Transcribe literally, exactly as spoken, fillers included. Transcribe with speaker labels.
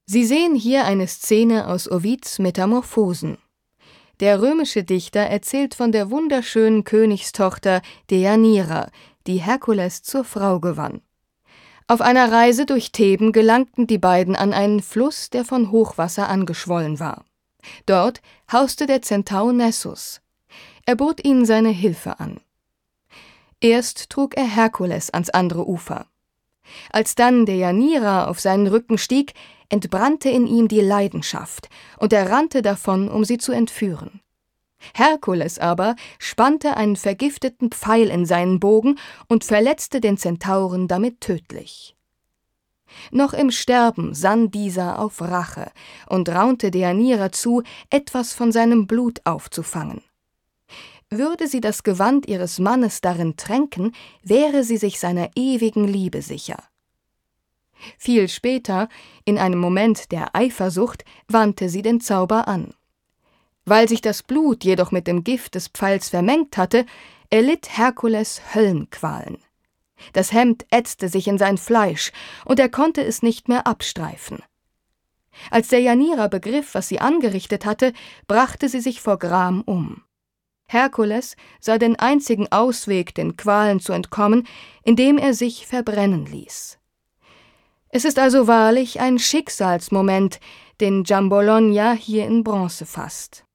Speaker 1: Sie sehen hier eine Szene aus Ovids Metamorphosen. Der römische Dichter erzählt von der wunderschönen Königstochter Deianira, die Herkules zur Frau gewann. Auf einer Reise durch Theben gelangten die beiden an einen Fluss, der von Hochwasser angeschwollen war. Dort hauste der Zentaur Nessus. Er bot ihnen seine Hilfe an. Erst trug er Herkules ans andere Ufer. Als dann Deianira auf seinen Rücken stieg, entbrannte in ihm die Leidenschaft, und er rannte davon, um sie zu entführen. Herkules aber spannte einen vergifteten Pfeil in seinen Bogen und verletzte den Zentauren damit tödlich. Noch im Sterben sann dieser auf Rache und raunte Deianira zu, etwas von seinem Blut aufzufangen. Würde sie das Gewand ihres Mannes darin tränken, wäre sie sich seiner ewigen Liebe sicher. Viel später, in einem Moment der Eifersucht, wandte sie den Zauber an. Weil sich das Blut jedoch mit dem Gift des Pfeils vermengt hatte, erlitt Herkules Höllenqualen. Das Hemd ätzte sich in sein Fleisch, und er konnte es nicht mehr abstreifen. Als Deianira begriff, was sie angerichtet hatte, brachte sie sich vor Gram um. Herkules sah den einzigen Ausweg, den Qualen zu entkommen, indem er sich verbrennen ließ. Es ist also wahrlich ein Schicksalsmoment, den Giambologna hier in Bronze fasst.